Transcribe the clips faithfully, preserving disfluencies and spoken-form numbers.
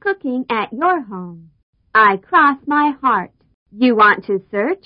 cooking at your home. I cross my heart. You want to search?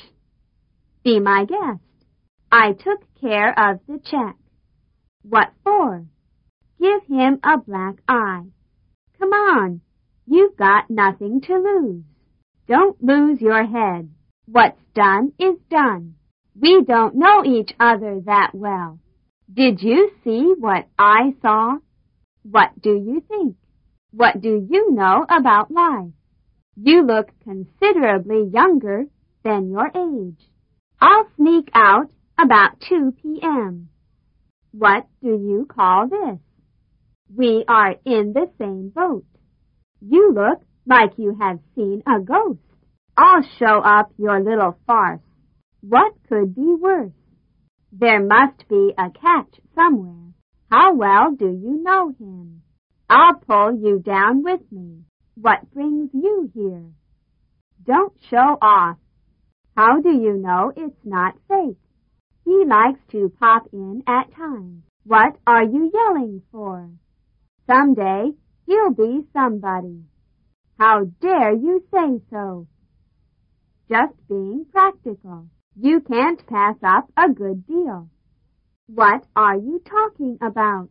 Be my guest. I took care of the check. What for? Give him a black eye. Come on, you've got nothing to lose. Don't lose your head. What's done is done. We don't know each other that well. Did you see what I saw? What do you think? What do you know about life? You look considerably younger than your age. I'll sneak out about two p.m. What do you call this? We are in the same boat. You look like you have seen a ghost. I'll show up your little farce. What could be worse? There must be a catch somewhere. How well do you know him? I'll pull you down with me. What brings you here? Don't show off. How do you know it's not fake? He likes to pop in at times. What are you yelling for? Someday he'll be somebody. How dare you say so? Just being practical. You can't pass up a good deal. What are you talking about?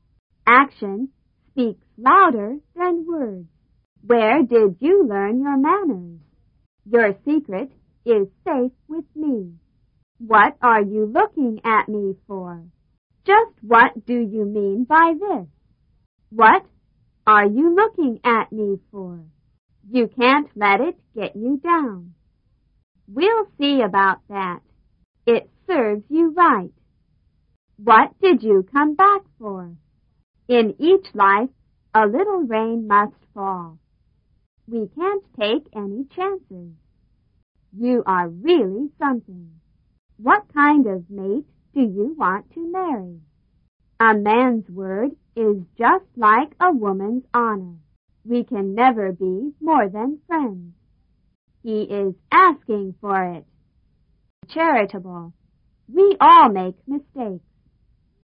Action speaks louder than words. Where did you learn your manners? Your secret is safe with me. What are you looking at me for? Just what do you mean by this? What are you looking at me for? You can't let it get you down. We'll see about that. It serves you right. What did you come back for? In each life, a little rain must fall. We can't take any chances. You are really something. What kind of mate do you want to marry? A man's word is just like a woman's honor. We can never be more than friends. He is asking for it. Charitable. We all make mistakes.